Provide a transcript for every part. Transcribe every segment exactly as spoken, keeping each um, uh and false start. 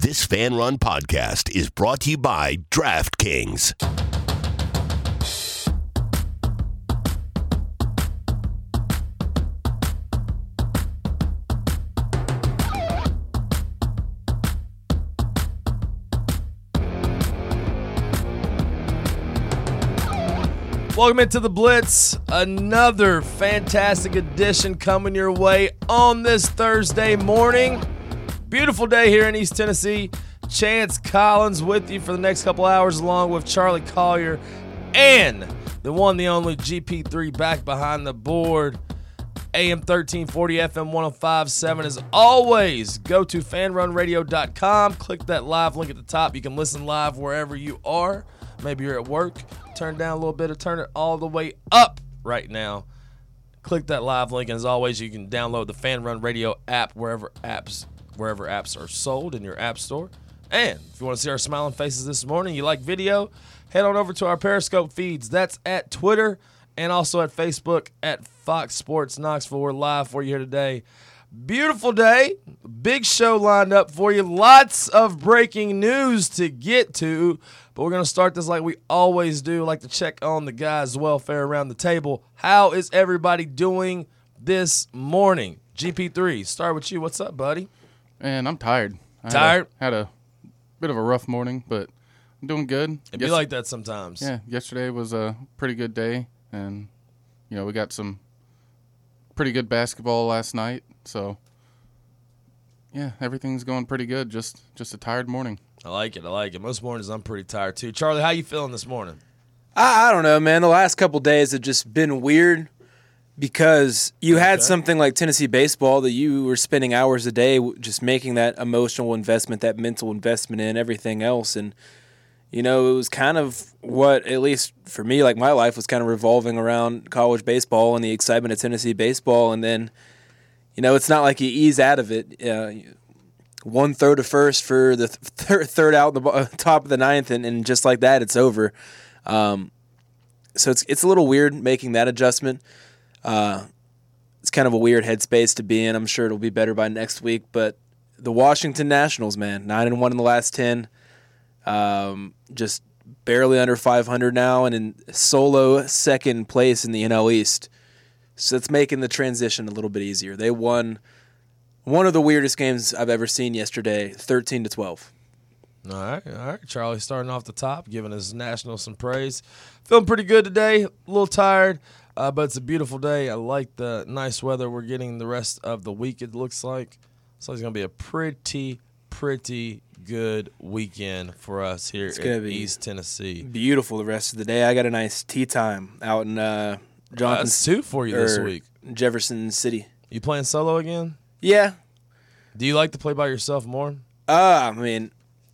This Fan Run podcast is brought to you by DraftKings. Welcome into the Blitz, another fantastic edition coming your way on this Thursday morning. Beautiful day here in East Tennessee. Chance Collins with you for the next couple hours along with Charlie Collier and the one, the only G P three back behind the board. A M thirteen forty, F M one oh five point seven. As always, go to fan run radio dot com. Click that live link at the top. You can listen live wherever you are. Maybe you're at work. Turn down a little bit or turn it all the way up right now. Click that live link. And as always, you can download the Fan Run Radio app wherever apps wherever apps are sold in your app store. And if you want to see our smiling faces this morning, you like video, head on over to our Periscope feeds. That's at Twitter and also at Facebook at Fox Sports Knoxville. We're live for you here today. Beautiful day. Big show lined up for you. Lots of breaking news to get to. But we're going to start this like we always do. Like to check on the guys' welfare around the table. How is everybody doing this morning? G P three, start with you. What's up, buddy? Man, I'm tired. I Tired? Had a, had a bit of a rough morning, but I'm doing good. It'd be Yes- like that sometimes. Yeah, yesterday was a pretty good day, and, you know, we got some pretty good basketball last night. So, yeah, everything's going pretty good. Just just a tired morning. I like it. I like it. Most mornings I'm pretty tired too. Charlie, how you feeling this morning? I, I don't know, man. The last couple days have just been weird because you had Okay. something like Tennessee baseball that you were spending hours a day w- just making that emotional investment, that mental investment in everything else. And, you know, it was kind of what, at least for me, like my life was kind of revolving around college baseball and the excitement of Tennessee baseball. And then, you know, it's not like you ease out of it. Uh, one throw to first for the th- third out, the bo- top of the ninth, and, and just like that, it's over. Um, so it's it's a little weird making that adjustment. Uh, it's kind of a weird headspace to be in. I'm sure it'll be better by next week. But the Washington Nationals, man, nine and one in the last ten, um, just barely under five hundred now, and in solo second place in the N L East. So it's making the transition a little bit easier. They won one of the weirdest games I've ever seen yesterday, thirteen to twelve. All right, all right. Charlie starting off the top, giving his Nationals some praise. Feeling pretty good today. A little tired, uh, but it's a beautiful day. I like the nice weather we're getting the rest of the week, it looks like. So it's going to be a pretty, pretty good weekend for us here It's in gonna be East Tennessee. Beautiful the rest of the day. I got a nice tea time out in uh, Uh, Jonathan, that's two for you this or week. Jefferson City. You playing solo again? Yeah. Do you like to play by yourself more? Uh, I mean,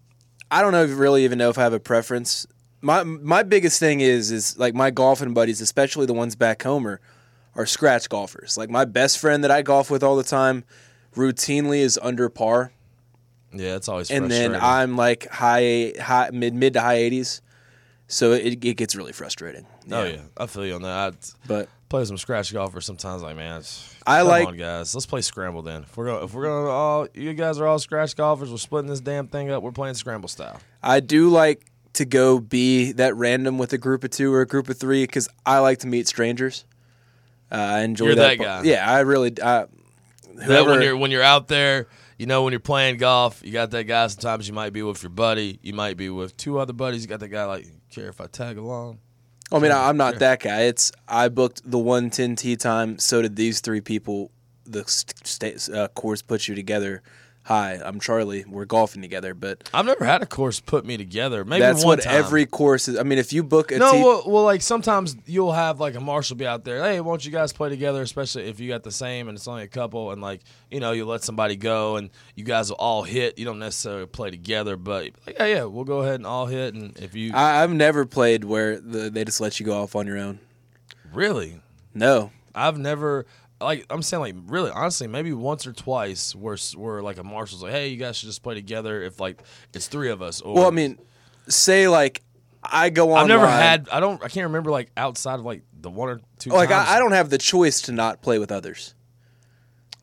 I don't know if really even know if I have a preference. My my biggest thing is is like my golfing buddies, especially the ones back home, are, are scratch golfers. Like my best friend that I golf with all the time routinely is under par. Yeah, it's always And frustrating. then I'm like high high mid mid to high eighties. So it it gets really frustrating. Oh, yeah. I feel you on that. I But play some scratch golfers sometimes. Like, man, it's, I come like- on, guys. Let's play scramble then. If we're going, if we're going to all, you guys are all scratch golfers. We're splitting this damn thing up. We're playing scramble style. I do like to go be that random with a group of two or a group of three because I like to meet strangers. Uh, I enjoy You're that. that guy. Yeah, I really. Uh, That whoever, when you're when you're out there, you know, when you're playing golf, you got that guy. Sometimes you might be with your buddy. You might be with two other buddies. You got that guy like, care if I tag along? I mean, I, I'm not Sure. that guy. It's I booked the one ten tee time. So did these three people. The st- st- uh, course puts you together. Hi, I'm Charlie. We're golfing together, but I've never had a course put me together. Maybe that's one what time. every course is. I mean, if you book a No, tee, well, well, like sometimes you'll have like a marshal be out there. Hey, won't you guys play together? Especially if you got the same and it's only a couple, and like you know, you let somebody go and you guys will all hit. You don't necessarily play together, but like, yeah, yeah, we'll go ahead and all hit. And if you I, I've never played where the, they just let you go off on your own. really, No, I've never. Like I'm saying, like really, honestly, maybe once or twice, where where like a marshal's like, "Hey, you guys should just play together." If like it's three of us. Or, well, I mean, say like I go on. I've never had. I don't. I can't remember like outside of like the one or two. Like times. I, I don't have the choice to not play with others.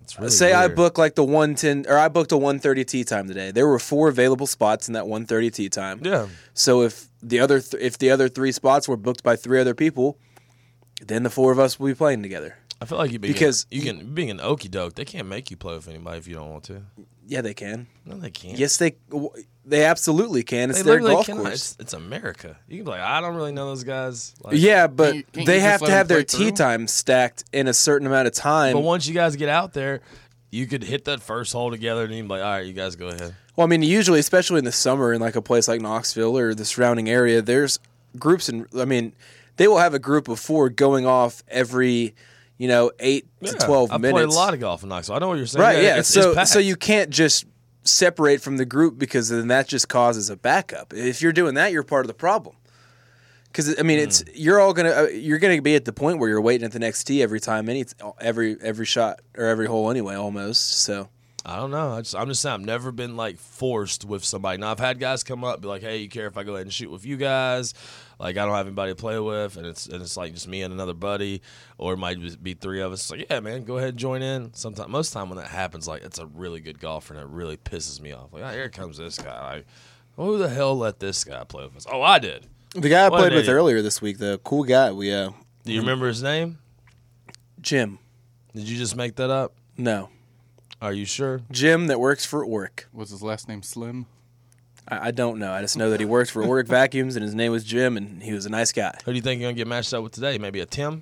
It's really Say I weird. book like the one ten, or I booked a one thirty tee time today. There were four available spots in that one thirty tee time. Yeah. So if the other th- if the other three spots were booked by three other people, then the four of us will be playing together. I feel like you being Because you can being an okie doke. They can't make you play with anybody if you don't want to. Yeah, they can. No, they can't. Yes, they they absolutely can. It's they their literally golf cannot. course. It's, it's America. You can be like, I don't really know those guys. Like, Yeah, but Can't you- can't they you just have let to them have their play tee through? time stacked in a certain amount of time. But once you guys get out there, you could hit that first hole together, and you'd be like, all right, you guys go ahead. Well, I mean, usually, especially in the summer, in like a place like Knoxville or the surrounding area, there's groups, and I mean, they will have a group of four going off every, you know, eight Yeah, to twelve I minutes. played a lot of golf in Knoxville. I know what you're saying. Right? Yeah. it's, so, it's packed. so you can't just separate from the group because then that just causes a backup. If you're doing that, you're part of the problem. Because I mean, it's you're all gonna uh, you're gonna be at the point where you're waiting at the next tee every time, any every every shot or every hole anyway, almost. So. I don't know. I just, I'm just saying I've never been like forced with somebody. Now I've had guys come up be like, "Hey, you care if I go ahead and shoot with you guys?" Like I don't have anybody to play with, and it's and it's like just me and another buddy, or it might just be three of us. It's like, yeah, man, go ahead and join in. Sometimes, most of the time when that happens, like it's a really good golfer, and it really pisses me off. Like, oh, here comes this guy. Like, who the hell let this guy play with us? Oh, I did. The guy I What played an with idiot. earlier this week, the cool guy, we uh, Do you remember his name? Jim. Did you just make that up? No, Are you sure? Jim that works for Oric. Was his last name Slim? I, I don't know. I just know that he works for Oric Vacuums, and his name was Jim, and he was a nice guy. Who do you think you're gonna get matched up with today? Maybe a Tim.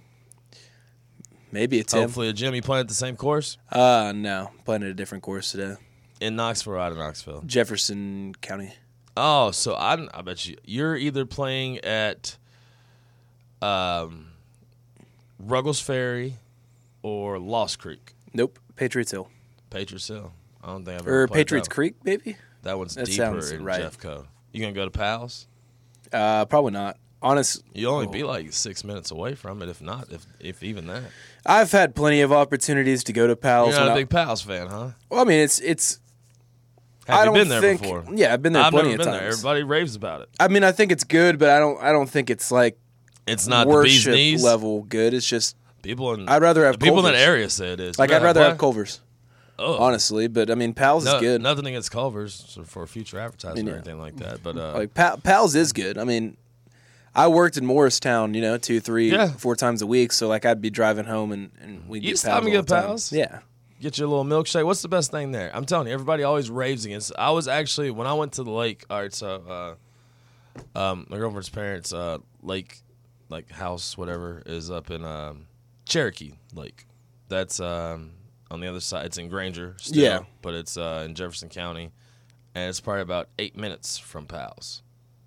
Maybe a Tim. Hopefully a Jim. You playing at the same course Uh, no, playing at a different course today, in Knoxville or out of Knoxville? Jefferson County. Oh, so I, I bet you you're either playing at um, Ruggles Ferry or Lost Creek, Nope, Patriots Hill Patriots Hill. I don't think I've ever or played Patriots that. Creek, maybe. That one's That deeper sounds in right. Jeffco. You gonna go to Pals? Uh, probably not. Honest, You only be like six minutes away from it, if not, if if even that. I've had plenty of opportunities to go to Pals. You're not when a I- big Pals fan, huh? well, I mean, it's it's. Have I you don't been there think, before? Yeah, I've been there I've plenty never of been times. there. Everybody raves about it. I mean, I think it's good, but I don't. I don't think it's like It's not the bee's worship knees. level good. It's just People in I'd rather have the people in that Culver's. area say it is. like You I'd rather have what? Culver's, Oh. honestly. But I mean, Pals No, is good. Nothing against Culver's for future advertising Yeah. or anything like that, but uh, Like Pa- Pals is good. I mean, I worked in Morristown, you know, two, three, Yeah. four times a week. So like, I'd be driving home and and we You get used Pals to all get the time. Pals? Yeah, get your little milkshake. What's the best thing there? I'm telling you, everybody always raves against it. I was actually when I went to the lake. All right, so uh, um, my girlfriend's parents' uh, lake, like house, whatever, is up in um, Cherokee Lake. That's um, on the other side. It's in Granger, still, Yeah. but it's uh, in Jefferson County, and it's probably about eight minutes from Pals.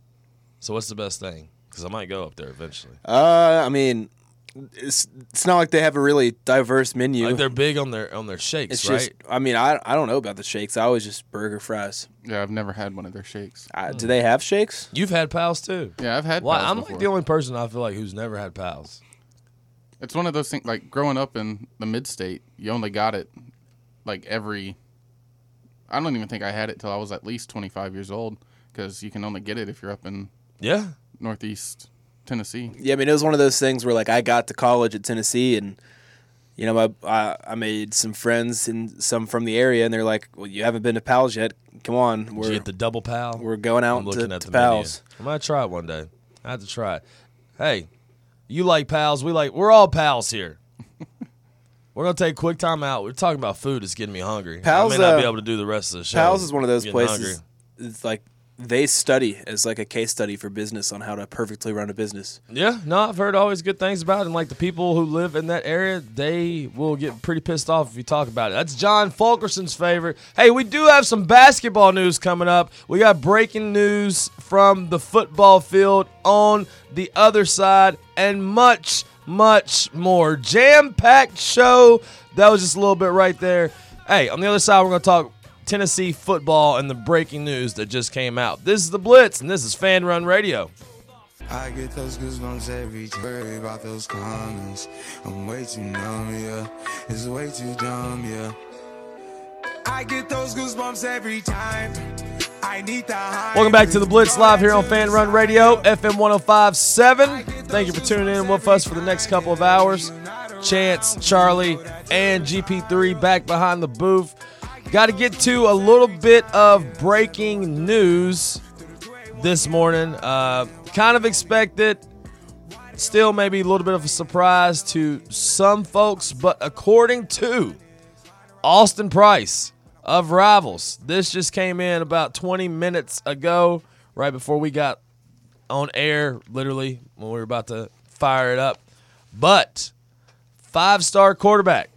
So what's the best thing? Because I might go up there eventually. uh, I mean, it's it's not like they have a really diverse menu. Like they're big on their on their shakes, it's right? just, I mean, I I don't know about the shakes. I always just burger fries. Yeah, I've never had one of their shakes. I, do they have shakes? You've had Pals too. Yeah, I've had. Well, Pals I'm before. like the only person I feel like who's never had Pals. It's one of those things. Like growing up in the mid-state, you only got it like every. I don't even think I had it till I was at least twenty-five years old, because you can only get it if you're up in Yeah. Northeast Tennessee. Yeah, I mean, it was one of those things where like I got to college at Tennessee and. You know, my, I, I made some friends and some from the area, and they're like, "Well, you haven't been to Pals yet. Come on, Did we're you get the double Pal? we're going out I'm looking to, at to the Pals." menu. I'm gonna try it one day. I have to try it. Hey, you like Pals? We like. We're all pals here. We're gonna take a quick time out. We're talking about food. It's getting me hungry. Pals, I may not uh, be able to do the rest of the show. Pals is one of those Getting places. hungry. It's like they study as like a case study for business on how to perfectly run a business. Yeah, no, I've heard always good things about it. And like the people who live in that area, they will get pretty pissed off if you talk about it. That's John Fulkerson's favorite. Hey, we do have some basketball news coming up. We got breaking news from the football field on the other side and much, much more. Jam-packed show. That was just a little bit right there. Hey, on the other side, we're going to talk Tennessee football and the breaking news that just came out. This is The Blitz, and this is Fan Run Radio. I get those goosebumps every time. Worry about those comments. I'm way too numb, yeah. It's way too dumb, yeah. I get those goosebumps every time. I need the high. Welcome back to The Blitz live here on Fan Run Radio, F M one oh five point seven. Thank you for tuning in with us for the next couple of hours. Chance, Charlie, and G P three back behind the booth. Got to get to a little bit of breaking news this morning. Uh, kind of expected. Still maybe a little bit of a surprise to some folks, but according to Austin Price of Rivals, this just came in about twenty minutes ago, right before we got on air, literally, when we were about to fire it up. But five-star quarterback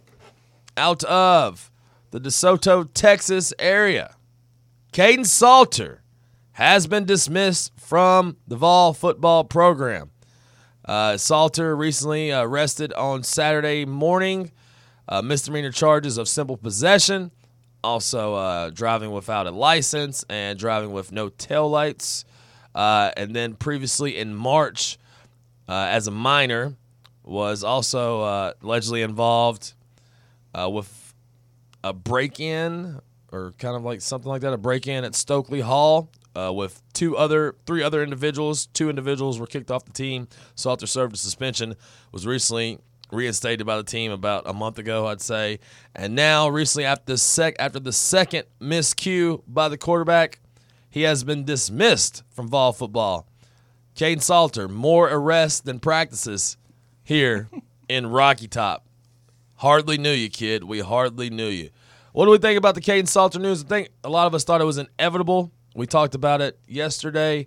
out of the DeSoto, Texas area, Kaidon Salter, has been dismissed from the Vol football program. Uh, Salter recently uh, arrested on Saturday morning, uh, misdemeanor charges of simple possession, also uh, driving without a license and driving with no taillights. Uh, and then previously in March, uh, as a minor, was also uh, allegedly involved uh, with a break-in or kind of like something like that, a break-in at Stokely Hall. Uh, with two other, three other individuals. Two individuals were kicked off the team. Salter served a suspension, was recently reinstated by the team about a month ago, I'd say. And now, recently, after the, sec- after the second miscue by the quarterback, he has been dismissed from Vol football. Kaidon Salter, more arrests than practices here in Rocky Top. Hardly knew you, kid. We hardly knew you. What do we think about the Kaidon Salter news? I think a lot of us thought it was inevitable. We talked about it yesterday.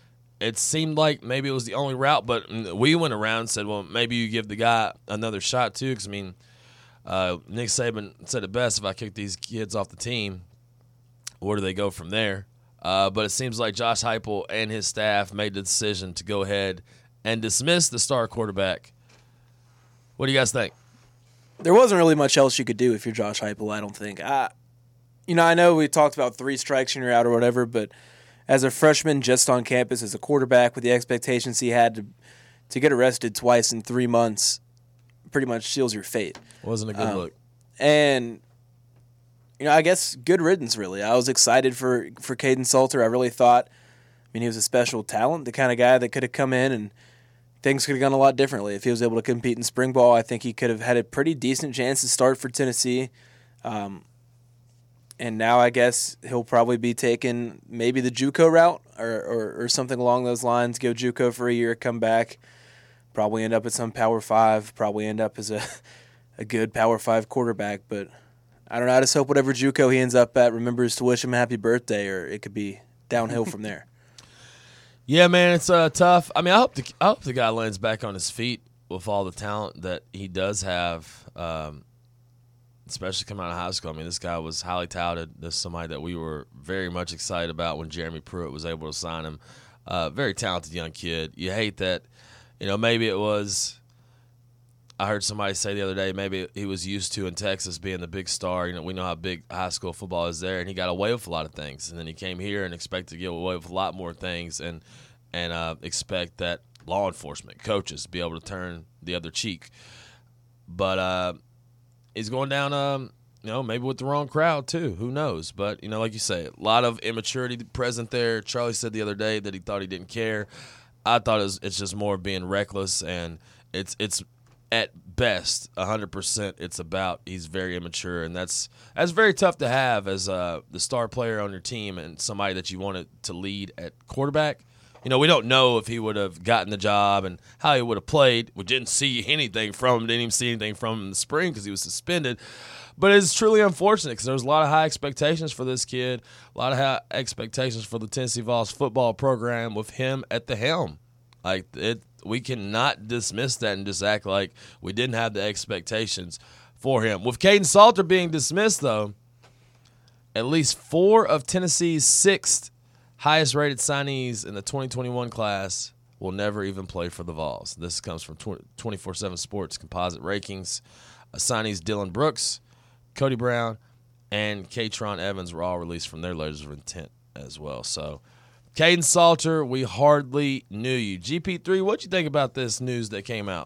It seemed like maybe it was the only route, but we went around and said, well, maybe you give the guy another shot too, because, I mean, uh, Nick Saban said it best, if I kick these kids off the team, where do they go from there? Uh, but it seems like Josh Heupel and his staff made the decision to go ahead and dismiss the star quarterback. What do you guys think? There wasn't really much else you could do if you're Josh Heupel, I don't think. I You know, I know we talked about three strikes and you're out or whatever, but as a freshman just on campus as a quarterback with the expectations he had to to get arrested twice in three months pretty much seals your fate. Wasn't a good um, look. And, you know, I guess good riddance, really. I was excited for, for Kaidon Salter. I really thought, I mean, he was a special talent, the kind of guy that could have come in and things could have gone a lot differently. If he was able to compete in spring ball, I think he could have had a pretty decent chance to start for Tennessee. Um And now I guess he'll probably be taking maybe the JUCO route or, or, or something along those lines. Go JUCO for a year, come back, probably end up at some Power Five, probably end up as a, a good Power Five quarterback. But I don't know. I just hope whatever JUCO he ends up at remembers to wish him a happy birthday, or it could be downhill from there. Yeah, man, it's uh, tough. I mean, I hope the I hope the guy lands back on his feet with all the talent that he does have. Um, Especially coming out of high school. I mean, this guy was highly touted. This is somebody that we were very much excited about when Jeremy Pruitt was able to sign him. Uh, very talented young kid. You hate that, you know, maybe it was, I heard somebody say the other day, maybe he was used to in Texas being the big star. You know, we know how big high school football is there, and he got away with a lot of things. And then he came here and expected to get away with a lot more things and, and uh, expect that law enforcement, coaches, be able to turn the other cheek. But, uh, he's going down, um, you know, maybe with the wrong crowd too. Who knows? But, you know, like you say, a lot of immaturity present there. Charlie said the other day that he thought he didn't care. I thought it was, it's just more being reckless, and it's it's at best one hundred percent it's about he's very immature, and that's that's very tough to have as uh, the star player on your team and somebody that you wanted to lead at quarterback. You know, we don't know if he would have gotten the job and how he would have played. We didn't see anything from him. Didn't even see anything from him in the spring because he was suspended. But it's truly unfortunate because there was a lot of high expectations for this kid, a lot of high expectations for the Tennessee Vols football program with him at the helm. Like, it, we cannot dismiss that and just act like we didn't have the expectations for him. With Kaidon Salter being dismissed, though, at least four of Tennessee's sixth highest-rated signees in the twenty twenty-one class will never even play for the Vols. This comes from twenty-four seven Sports Composite Rankings. Uh, signees Dylan Brooks, Cody Brown, and Katron Evans were all released from their letters of intent as well. So, Kaidon Salter, we hardly knew you. G P three, what'd you think about this news that came out?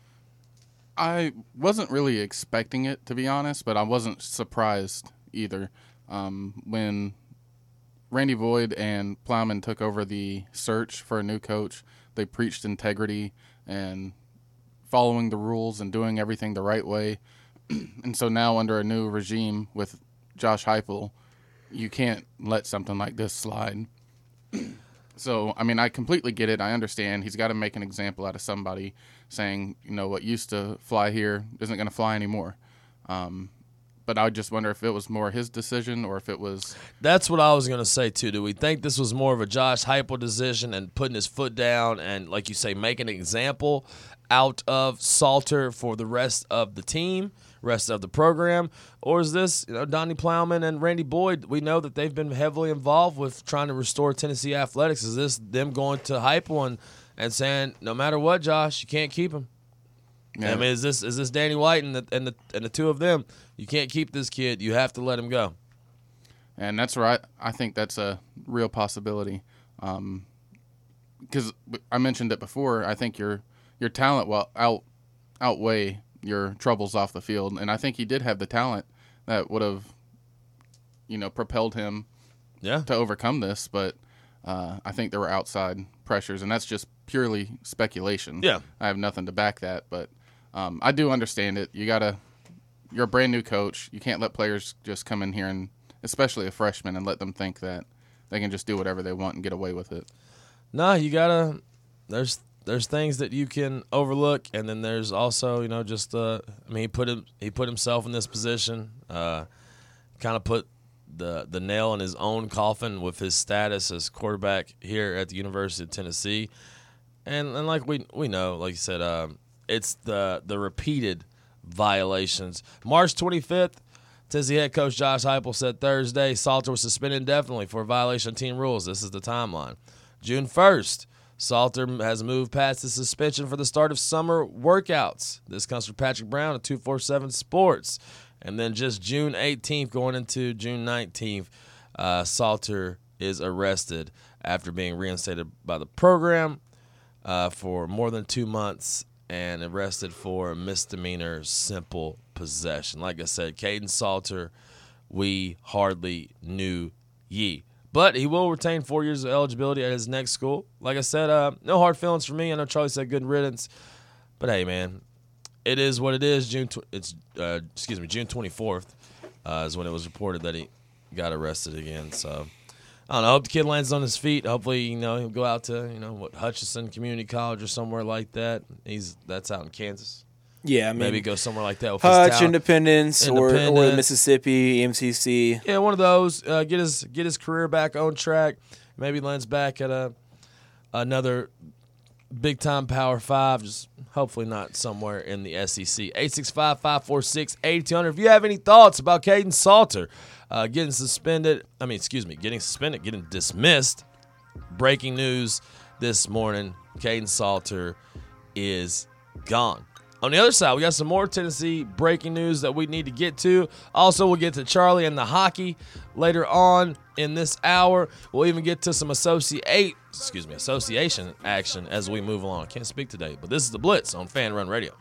I wasn't really expecting it, to be honest, but I wasn't surprised either. Um, when Randy Voigt and Plowman took over the search for a new coach, they preached integrity and following the rules and doing everything the right way. And so now under a new regime with Josh Heupel, you can't let something like this slide. So, I mean, I completely get it. I understand. He's got to make an example out of somebody, saying, you know, what used to fly here isn't going to fly anymore. Um, but I just wonder if it was more his decision or if it was... That's what I was going to say, too. Do we think this was more of a Josh Heupel decision and putting his foot down and, like you say, making an example out of Salter for the rest of the team, rest of the program? Or is this, you know, Donnie Plowman and Randy Boyd, we know that they've been heavily involved with trying to restore Tennessee athletics. Is this them going to Heupel and, and saying, no matter what, Josh, you can't keep him? Yeah. I mean, is this is this Danny White and the, and the and the two of them? You can't keep this kid. You have to let him go. And that's right. I think that's a real possibility. Um, because I mentioned it before. I think your your talent will out outweigh your troubles off the field, and I think he did have the talent that would have, you know, propelled him yeah. to overcome this. But uh, I think there were outside pressures, and that's just purely speculation. Yeah, I have nothing to back that, but um, I do understand it. You gotta, you're a brand new coach. You can't let players just come in here and, especially a freshman, and let them think that they can just do whatever they want and get away with it. No, you gotta. There's there's things that you can overlook, and then there's also, you know, just uh, I mean, he put him he put himself in this position, uh, kind of put the the nail in his own coffin with his status as quarterback here at the University of Tennessee, and and like we we know, like you said, um, it's the the repeated violations. March twenty-fifth, Tennessee head coach Josh Heupel said Thursday Salter was suspended indefinitely for a violation of team rules. This is the timeline. June first, Salter has moved past the suspension for the start of summer workouts. This comes from Patrick Brown at two forty-seven Sports. And then just June eighteenth going into June nineteenth, uh, Salter is arrested after being reinstated by the program uh, for more than two months and arrested for misdemeanor simple possession. Like I said, Caden Salter, we hardly knew ye. But he will retain four years of eligibility at his next school. Like I said, uh, no hard feelings for me. I know Charlie said good riddance. But, hey, man, it is what it is. June tw- it's uh, excuse me, June twenty-fourth uh, is when it was reported that he got arrested again. So, I don't know. I hope the kid lands on his feet. Hopefully, you know, he'll go out to, you know, what, Hutchinson Community College or somewhere like that. He's That's out in Kansas. Yeah, I mean, maybe go somewhere like that with Hutch, his talent. Independence, Independence. Or, or Mississippi, M C C. Yeah, one of those. Uh, get his get his career back on track. Maybe lands back at a another big time Power Five. Just hopefully not somewhere in the S E C. eight six five, five four six, eight two zero zero. If you have any thoughts about Caden Salter uh, getting suspended, I mean, excuse me, getting suspended, getting dismissed. Breaking news this morning: Caden Salter is gone. On the other side, we got some more Tennessee breaking news that we need to get to. Also, we'll get to Charlie and the hockey later on in this hour. We'll even get to some associate, excuse me, association action as we move along. I can't speak today, but this is the Blitz on Fan Run Radio.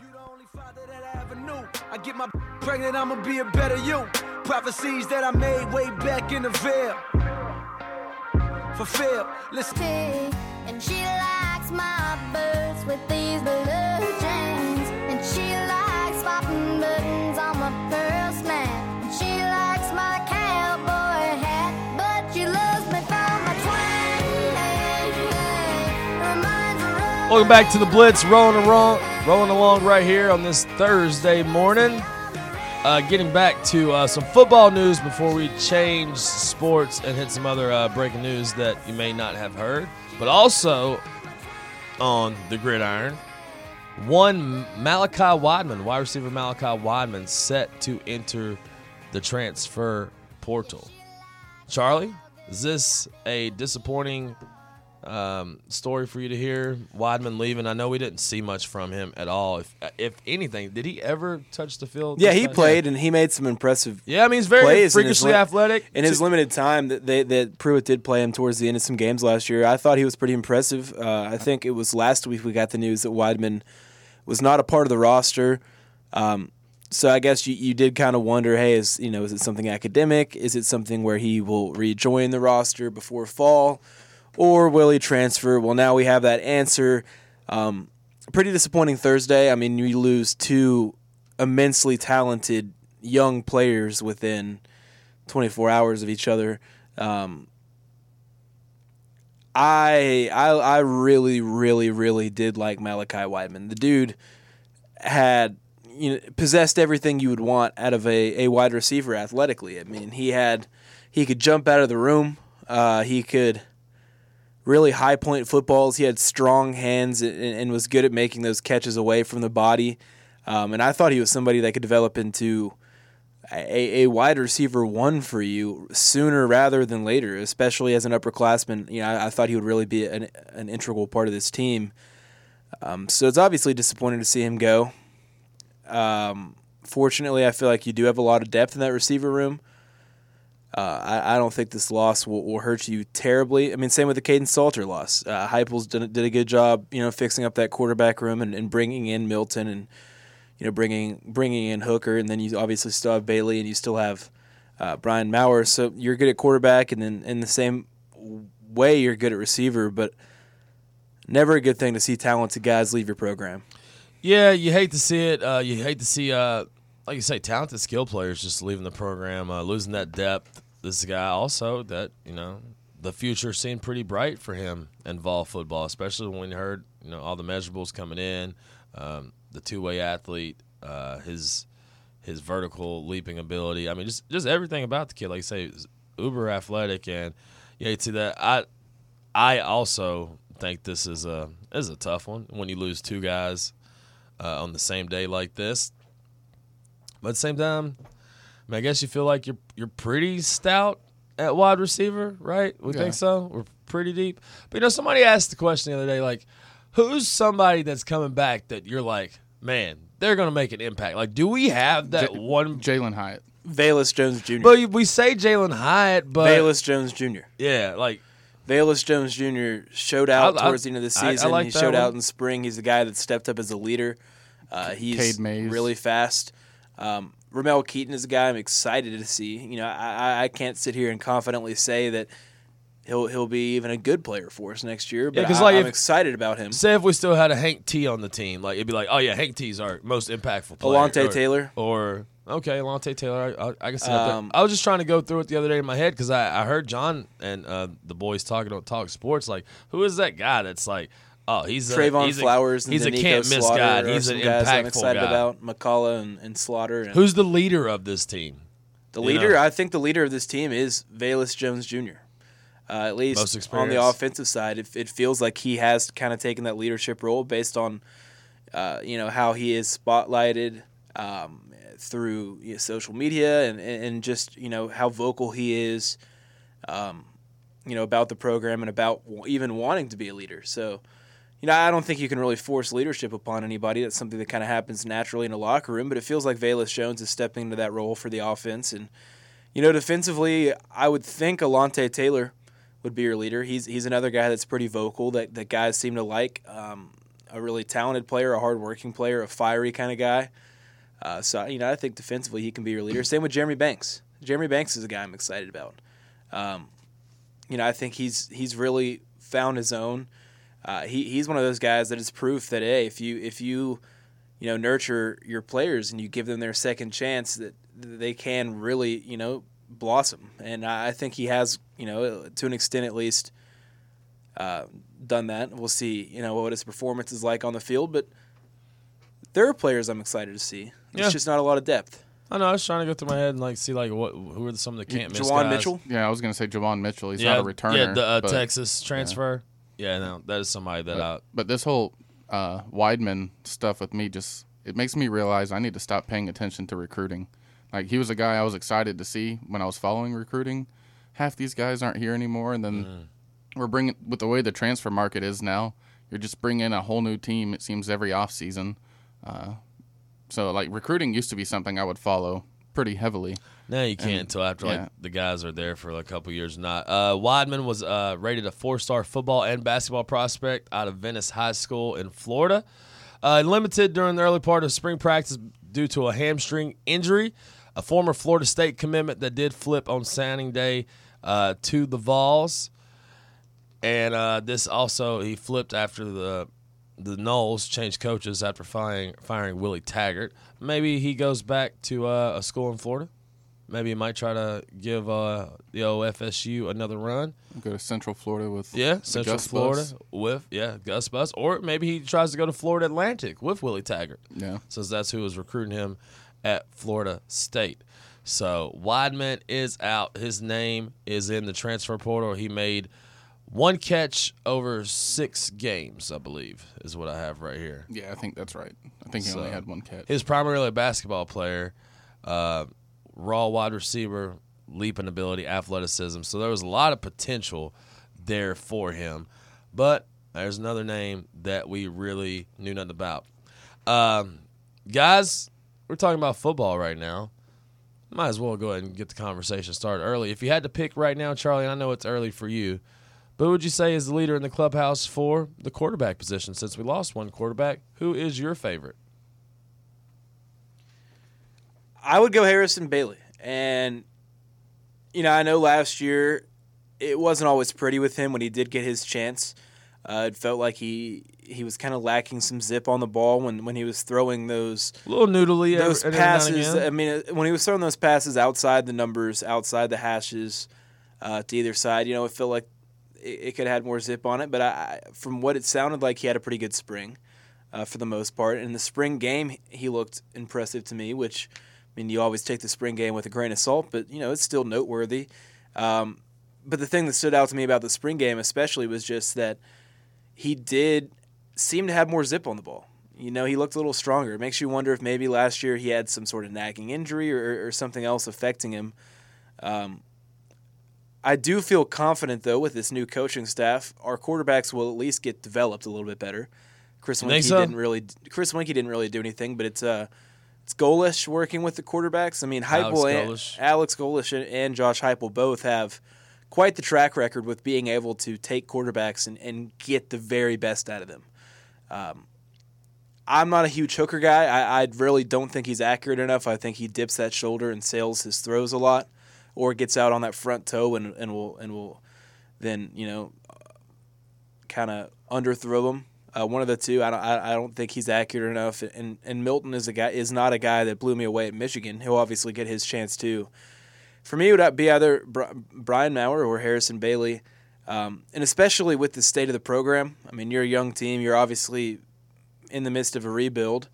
I get my pregnant, I'ma be a better you. Prophecies that I made way back in the veil. Fulfill. Listen. And she likes my boots with these blue jeans. And she likes popping buttons on my pearl snap. And she likes my cowboy hat, but she loves me for my twang. Reminds her of Welcome back to the Blitz, rolling along, rolling along right here on this Thursday morning. Uh, getting back to uh, some football news before we change sports and hit some other uh, breaking news that you may not have heard. But also on the gridiron, one Malachi Wadman, wide receiver Malachi Wadman, set to enter the transfer portal. Charlie, is this a disappointing um, story for you to hear? Wadman leaving. I know we didn't see much from him at all. If if anything, did he ever touch the field? Yeah, he played, and he made some impressive Yeah, I mean, he's very plays in his freakishly li- athletic. In his limited time that they that Pruitt did play him towards the end of some games last year. I thought he was pretty impressive. Uh, I think it was last week we got the news that Weidman was not a part of the roster. Um, so I guess you, you did kind of wonder, hey, is you know is it something academic? Is it something where he will rejoin the roster before fall, or will he transfer? Well, now we have that answer. Um, pretty disappointing Thursday. I mean, you lose two immensely talented young players within twenty-four hours of each other. Um, I, I I really, really, really did like Malachi Wideman. The dude had you know possessed everything you would want out of a, a wide receiver athletically. I mean, he had he could jump out of the room. Uh, he could really high point footballs. He had strong hands and, and was good at making those catches away from the body. Um, and I thought he was somebody that could develop into a, a wide receiver one for you sooner rather than later, especially as an upperclassman. You know, I, I thought he would really be an, an integral part of this team. Um, so it's obviously disappointing to see him go. Um, fortunately, I feel like you do have a lot of depth in that receiver room. Uh, I, I don't think this loss will, will hurt you terribly. I mean, same with the Caden Salter loss. Uh, Heupels did, did a good job, you know, fixing up that quarterback room and, and bringing in Milton and, you know, bringing bringing in Hooker, and then you obviously still have Bailey, and you still have uh, Brian Maurer. So you're good at quarterback, and then in the same way you're good at receiver, but never a good thing to see talented guys leave your program. Yeah, you hate to see it. Uh, you hate to see, uh, like you say, talented skill players just leaving the program, uh, losing that depth. This guy also that, you know, the future seemed pretty bright for him in vol football, especially when you heard, you know, all the measurables coming in, um, the two-way athlete, uh, his his vertical leaping ability. I mean, just just everything about the kid, like you say, is uber athletic, and you hate to see that. I I also think this is a is a tough one when you lose two guys uh, on the same day like this. But at the same time, I mean, I guess you feel like you're you're pretty stout at wide receiver, right? We Yeah. think so. We're pretty deep. But, you know, somebody asked the question the other day, like, who's somebody that's coming back that you're like, man, they're going to make an impact? Like, do we have that J- one? Jalen Hyatt. Velus Jones Junior But we say Jalen Hyatt, but Velus Jones Junior yeah, like, Velus Jones Junior showed out I- I- towards the end of the I- I season. like he that showed one. out in spring. He's the guy that stepped up as a leader. Uh, he's Cade Mays. really fast. Um, Ramel Keaton is a guy I'm excited to see. You know, I, I- I can't sit here and confidently say that he'll he'll be even a good player for us next year, but Yeah, 'cause, I, like, I'm if- excited about him. say if we still had a Hank T on the team, like, it'd be like, oh, yeah, Hank T's our most impactful player. Alante or, Taylor. Or, okay, Alante Taylor. I, I, I can see that. Um, I was just trying to go through it the other day in my head because I, I heard John and uh, the boys talking on Talk Sports, like, who is that guy that's like, oh, he's a, Trayvon he's Flowers a, he's a and Danico can't miss Slaughter guy. are He's some an guys I'm impactful excited guy. about. McCullough and, and Slaughter. And Who's the leader of this team? the you leader? know? I think the leader of this team is Velus Jones Junior Uh, at least Most on the experience. offensive side, it, it feels like he has kind of taken that leadership role based on, uh, you know, how he is spotlighted um, through you know, social media and, and just, you know, how vocal he is, um, you know, about the program and about even wanting to be a leader. So, you know, I don't think you can really force leadership upon anybody. That's something that kind of happens naturally in a locker room, but it feels like Velus Jones is stepping into that role for the offense. And, you know, defensively, I would think Alante Taylor would be your leader. He's he's another guy that's pretty vocal that, that guys seem to like. Um, a really talented player, a hardworking player, a fiery kind of guy. Uh, so, you know, I think defensively he can be your leader. Same with Jeremy Banks. Jeremy Banks is a guy I'm excited about. Um, you know, I think he's he's really found his own. Uh, he he's one of those guys that is proof that, hey, if you if you you know nurture your players and you give them their second chance, that they can really you know blossom. And I think he has, you know, to an extent at least, uh, done that. We'll see, you know, what his performance is like on the field, but there are players I'm excited to see. There's Yeah. just not a lot of depth. I know. I was trying to go through my head and like see like what who are some of the can't miss Jawan guys. Mitchell. Yeah, I was gonna say Javon Mitchell. He's yeah, not a returner. Yeah, the uh, but, Texas transfer. Yeah. no, that is somebody that I. But, but this whole uh, Weidman stuff with me just it makes me realize I need to stop paying attention to recruiting. Like he was a guy I was excited to see when I was following recruiting. Half these guys aren't here anymore, and then Mm. we're bringing with the way the transfer market is now. You're just bringing in a whole new team. It seems every off season. Uh, so like recruiting used to be something I would follow pretty heavily. No, you can't And, until after like yeah. the guys are there for like a couple years. Not uh, Weidman was uh, rated a four-star football and basketball prospect out of Venice High School in Florida. Uh, limited during the early part of spring practice due to a hamstring injury. A former Florida State commitment that did flip on signing day uh, to the Vols, and uh, this also he flipped after the the Noles changed coaches after firing firing Willie Taggart. Maybe he goes back to uh, a school in Florida. Maybe he might try to give uh, the old F S U another run. Go to Central Florida with yeah, the Central Gus Florida Bus. with yeah Gus Bus, or maybe he tries to go to Florida Atlantic with Willie Taggart. Yeah, Since that's who was recruiting him at Florida State. So Weidman is out. His name is in the transfer portal. He made one catch over six games, I believe, is what I have right here. yeah, I think that's right. I think he So, only had one catch. He's primarily a basketball player, uh, raw wide receiver, leaping ability, athleticism. So there was a lot of potential there for him. But there's another name that we really knew nothing about. Um, guys, we're talking about football right now. Might as well go ahead and get the conversation started early. If you had to pick right now, Charlie, and I know it's early for you, but who would you say is the leader in the clubhouse for the quarterback position? Since we lost one quarterback, who is your favorite? I would go Harrison Bailey. And, you know, I know last year it wasn't always pretty with him when he did get his chance. Uh, it felt like he he was kind of lacking some zip on the ball when, when he was throwing those A little noodly. those every, every now and passes. again. I mean, when he was throwing those passes outside the numbers, outside the hashes, uh, to either side, you know, it felt like it, it could have had more zip on it. But I, from what it sounded like, he had a pretty good spring uh, for the most part. In the spring game, he looked impressive to me, which, I mean, you always take the spring game with a grain of salt, but, you know, it's still noteworthy. Um, but the thing that stood out to me about the spring game especially was just that he did seem to have more zip on the ball. You know, he looked a little stronger. It makes you wonder if maybe last year he had some sort of nagging injury or, or something else affecting him. Um, I do feel confident, though, with this new coaching staff, our quarterbacks will at least get developed a little bit better. Chris You think Winkie so? didn't really Chris Winkie didn't really do anything, but it's uh it's Golish working with the quarterbacks. I mean, Alex Heupel and Golish. Alex Golish and, and Josh Heupel both have quite the track record with being able to take quarterbacks and, and get the very best out of them. Um, I'm not a huge hooker guy. I, I really don't think he's accurate enough. I think he dips that shoulder and sails his throws a lot, or gets out on that front toe and and will and will then you know kind of underthrow them. Uh, one of the two. I don't. I, I don't think he's accurate enough. And and Milton is a guy is not a guy that blew me away at Michigan. He'll obviously get his chance too. For me, it would be either Brian Maurer or Harrison Bailey. Um, and especially with the state of the program, I mean, you're a young team. You're obviously in the midst of a rebuild.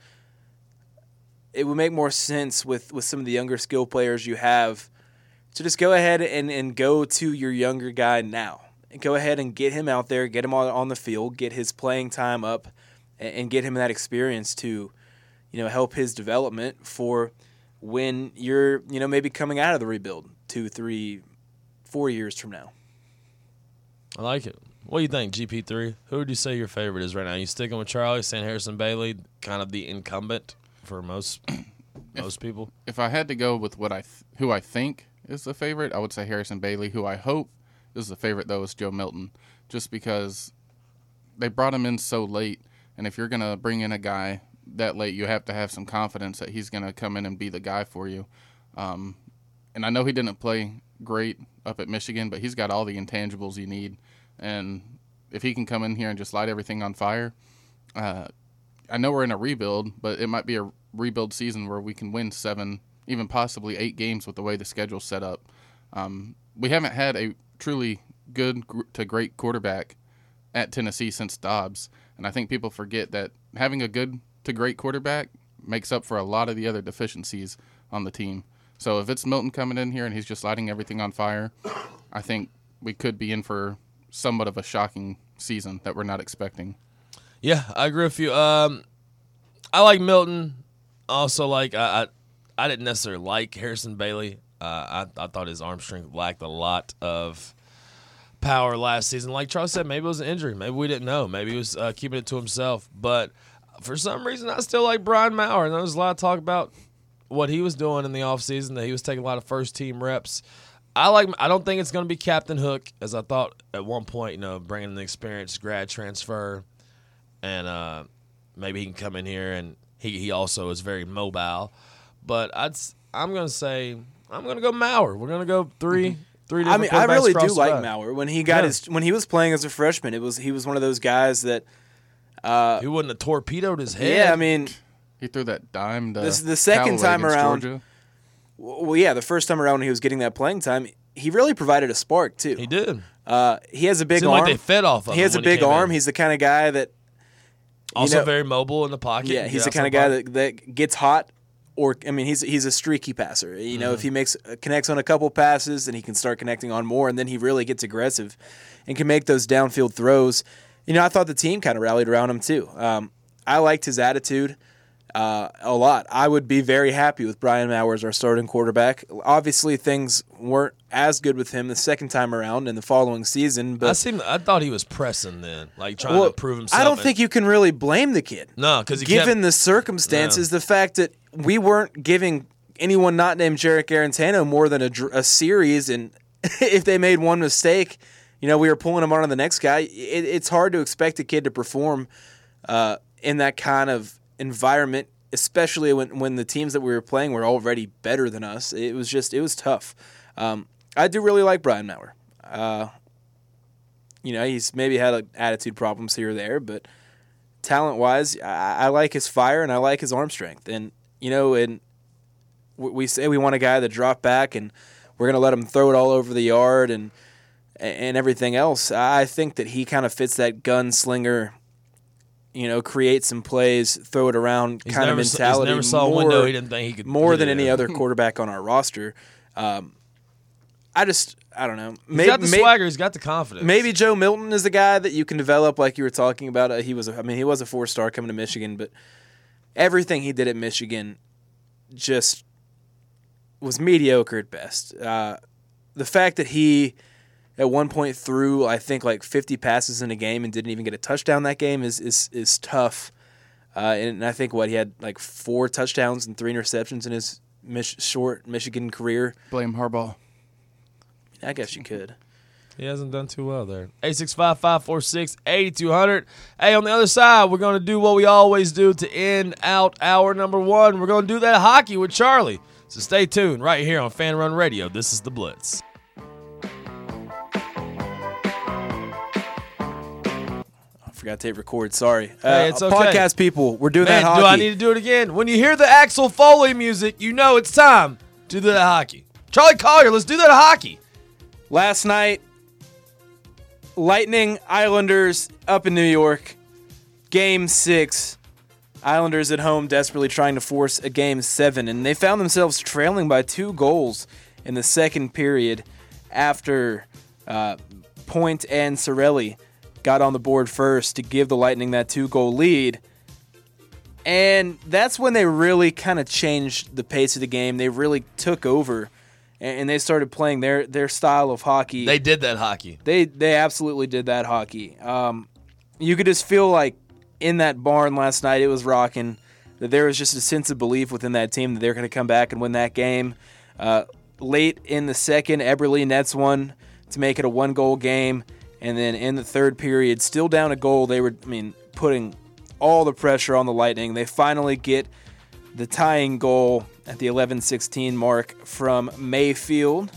It would make more sense with, with some of the younger skill players you have to just go ahead and, and go to your younger guy now. And go ahead and get him out there, get him on, on the field, get his playing time up, and, and get him that experience to, you know, help his development for when you're, you know, maybe coming out of the rebuild two, three, four years from now. I like it. What do you think, G P three? Who would you say your favorite is right now? You sticking with Charlie, saying Harrison Bailey, kind of the incumbent for most most if, people? If I had to go with what I th- who I think is the favorite, I would say Harrison Bailey. Who I hope is the favorite, though, is Joe Milton, just because they brought him in so late, and if you're going to bring in a guy that late, you have to have some confidence that he's going to come in and be the guy for you. Um, and I know he didn't play great up at Michigan, but he's got all the intangibles you need. And if he can come in here and just light everything on fire, uh, I know we're in a rebuild, but it might be a rebuild season where we can win seven, even possibly eight games with the way the schedule's set up. Um, we haven't had a truly good to great quarterback at Tennessee since Dobbs, and I think people forget that having a good to great quarterback makes up for a lot of the other deficiencies on the team. So if it's Milton coming in here and he's just lighting everything on fire, I think we could be in for somewhat of a shocking season that we're not expecting. Yeah, I agree with you. Um, I like Milton. Also, like I, I, I didn't necessarily like Harrison Bailey. Uh, I, I thought his arm strength lacked a lot of power last season. Like Charles said, maybe it was an injury. Maybe we didn't know. Maybe he was uh, keeping it to himself. But for some reason, I still like Brian Maurer. And there was a lot of talk about what he was doing in the offseason, that he was taking a lot of first-team reps. I like. I don't think it's going to be Captain Hook, as I thought at one point, you know, bringing an experienced grad transfer. And uh, maybe he can come in here, and he, he also is very mobile. But I'd, I'm going to say I'm going to go Maurer. We're going to go three three I different mean, I really quarterbacks do across like the back. Maurer. When he got Yeah. his when he was playing as a freshman, it was he was one of those guys that he wouldn't have torpedoed his head. Yeah, I mean, He threw that dime to This is the second Callaway time against around. Georgia. well, yeah, the first time around when he was getting that playing time, he really provided a spark too. he did. Uh, he has a big Seemed arm. like they fed off of he him has a when big came arm. in. He's the kind of guy that Also know- very mobile in the pocket. yeah, he's the Get kind of outside guy pocket. that, that gets hot. Or I mean, he's he's a streaky passer. You know, Mm-hmm. if he makes uh, connects on a couple passes, then he can start connecting on more, and then he really gets aggressive and can make those downfield throws. You know, I thought the team kind of rallied around him too. Um, I liked his attitude uh, a lot. I would be very happy with Brian Maurer as our starting quarterback. Obviously, things weren't as good with him the second time around in the following season. But I seemed, I thought he was pressing then, like trying well, to prove himself. I don't and- think you can really blame the kid. No, because Given kept, the circumstances, the fact that we weren't giving anyone not named Jarek Arantano more than a, dr- a series, and if they made one mistake, you know, we were pulling them on to the next guy. It, it's hard to expect a kid to perform uh, in that kind of environment, especially when, when the teams that we were playing were already better than us. It was just, it was tough. Um, I do really like Brian Maurer. Uh, you know, he's maybe had like, attitude problems here or there, but talent-wise, I, I like his fire and I like his arm strength. And, you know, and w- we say we want a guy that drop back and we're going to let him throw it all over the yard and and everything else. I think that he kind of fits that gunslinger, you know, create some plays, throw it around he's kind never, of s- mentality. He's never saw a more, window he didn't think he could. more hit than it any in. other quarterback on our roster. Um, I just, I don't know. He's got the swagger. He's got the confidence. Maybe Joe Milton is the guy that you can develop, like you were talking about. Uh, he was, a, I mean, he was a four-star coming to Michigan, but everything he did at Michigan just was mediocre at best. Uh, the fact that he, at one point, threw I think like fifty passes in a game and didn't even get a touchdown that game is is is tough. Uh, and I think what he had like four touchdowns and three interceptions in his Mich- short Michigan career. Blame Harbaugh. I guess you could. He hasn't done too well there. eight six five, five four six, eight two zero zero. Hey, on the other side, we're going to do what we always do to end out hour number one. We're going to do that hockey with Charlie. So stay tuned right here on Fan Run Radio. This is The Blitz. I forgot to hit record. Sorry. Uh, Hey, it's okay. Podcast people, we're doing Man, that hockey. do I need to do it again? When you hear the Axel Foley music, you know it's time to do that hockey. Charlie Collier, let's do that hockey. Last night, Lightning Islanders up in New York. Game six. Islanders at home desperately trying to force a game seven, and they found themselves trailing by two goals in the second period after uh, Point and Cirelli got on the board first to give the Lightning that two-goal lead. And that's when they really kind of changed the pace of the game. They really took over, and they started playing their, their style of hockey. They did that hockey. They they absolutely did that hockey. Um, you could just feel like in that barn last night, it was rocking. That there was just a sense of belief within that team that they're going to come back and win that game. Uh, late in the second, Eberle nets one to make it a one-goal game, and then in the third period, still down a goal, they were, I mean, putting all the pressure on the Lightning. They finally get the tying goal at the eleven sixteen mark from Mayfield,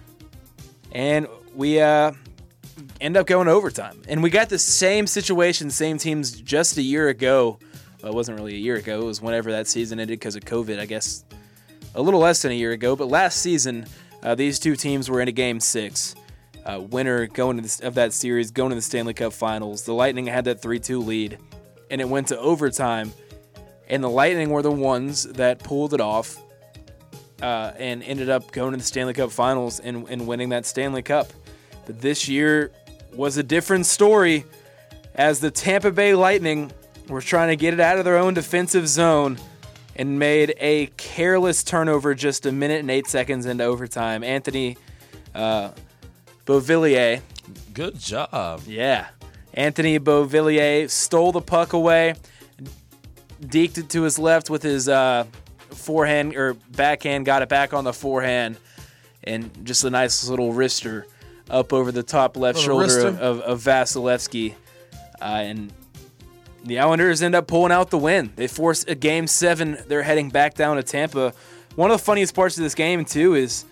and we uh, end up going overtime. And we got the same situation, same teams just a year ago. Well, it wasn't really a year ago. It was whenever that season ended because of COVID, I guess a little less than a year ago. But last season, uh, these two teams were in a game six. Uh, winner going to this, of that series, going to the Stanley Cup Finals. The Lightning had that three two lead, and it went to overtime. And the Lightning were the ones that pulled it off uh, and ended up going to the Stanley Cup Finals and, and winning that Stanley Cup. But this year was a different story as the Tampa Bay Lightning were trying to get it out of their own defensive zone and made a careless turnover just a minute and eight seconds into overtime. Anthony uh, Beauvillier. Good job. Yeah. Anthony Beauvillier stole the puck away, deked it to his left with his uh, forehand or backhand, got it back on the forehand, and just a nice little wrister up over the top left Little shoulder wrister. of, of, of Vasilevsky. Uh, and the Islanders end up pulling out the win. They force a game seven. They're heading back down to Tampa. One of the funniest parts of this game, too, is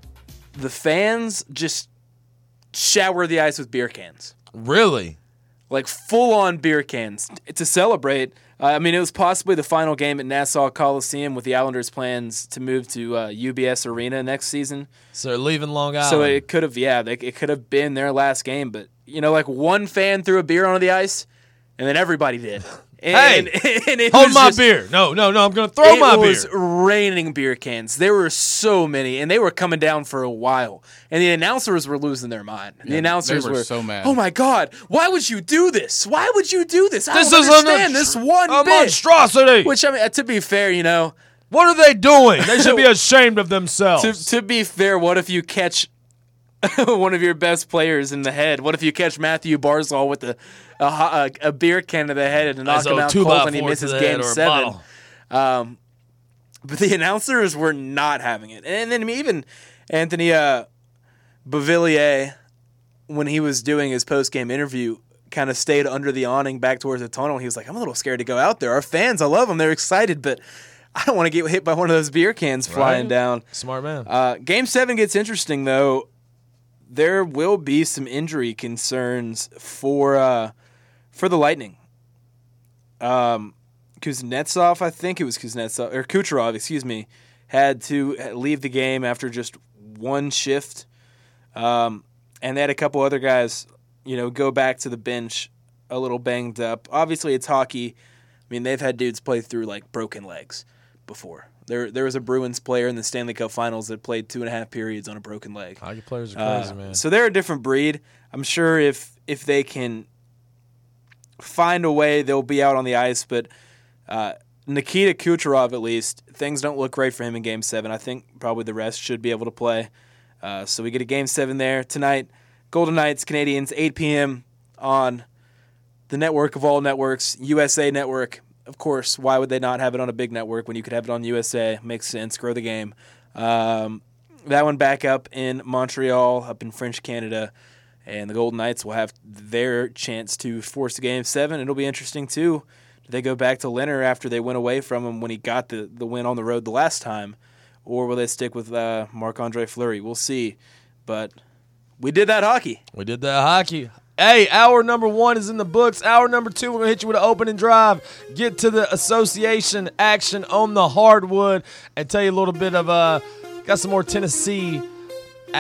the fans just shower the ice with beer cans. Really? like full-on beer cans to celebrate. Uh, I mean, it was possibly the final game at Nassau Coliseum with the Islanders' plans to move to uh, U B S Arena next season. So they're leaving Long Island. So it could have, yeah, they, it could have been their last game. But, you know, like one fan threw a beer onto the ice, and then everybody did. And, hey, and, and it hold was my just, beer. No, no, no, I'm going to throw it my beer. It was raining beer cans. There were so many, and they were coming down for a while. And the announcers were losing their mind. The Yeah, announcers they were were so mad. Oh, my God, why would you do this? Why would you do this? I This don't is understand an, this one a bit. monstrosity. Which, I mean, to be fair, you know, What are they doing? They should be ashamed of themselves. to, to be fair, what if you catch one of your best players in the head? What if you catch Matthew Barzal with a a, a, a beer can to the head and knock As him a out two cold by and he four misses to the head game or a seven? bottle. Um, but the announcers were not having it. And then even Anthony uh, Beauvillier, when he was doing his post-game interview, kind of stayed under the awning back towards the tunnel. He was like, I'm a little scared to go out there. Our fans, I love them. They're excited, but I don't want to get hit by one of those beer cans flying Right. down. Smart man. Uh, game seven gets interesting, though. There will be some injury concerns for uh, for the Lightning. Um, Kuznetsov, I think it was Kuznetsov, or Kucherov, excuse me, had to leave the game after just one shift. Um, and they had a couple other guys, you know, go back to the bench a little banged up. Obviously, it's hockey. I mean, they've had dudes play through, like, broken legs before. There there was a Bruins player in the Stanley Cup Finals that played two and a half periods on a broken leg. Hockey players are crazy, Uh, man. So they're a different breed. I'm sure if if they can find a way, they'll be out on the ice. But uh, Nikita Kucherov, at least, things don't look great for him in Game seven. I think probably the rest should be able to play. Uh, so we get a Game seven there tonight. Golden Knights, Canadians, eight p.m. on the network of all networks, U S A Network. Of course, why would they not have it on a big network when you could have it on U S A? Makes sense. Grow the game. Um, that one back up in Montreal, up in French Canada, and the Golden Knights will have their chance to force a Game seven. It'll be interesting, too. Do they go back to Leonard after they went away from him when he got the, the win on the road the last time? Or will they stick with uh, Marc-Andre Fleury? We'll see. But we did that hockey. We did that hockey. Hey, hour number one is in the books. Hour number two, we're going to hit you with an opening drive, get to the association action on the hardwood, and tell you a little bit of, uh, got some more Tennessee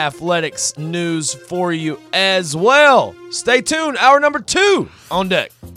athletics news for you as well. Stay tuned. Hour number two on deck.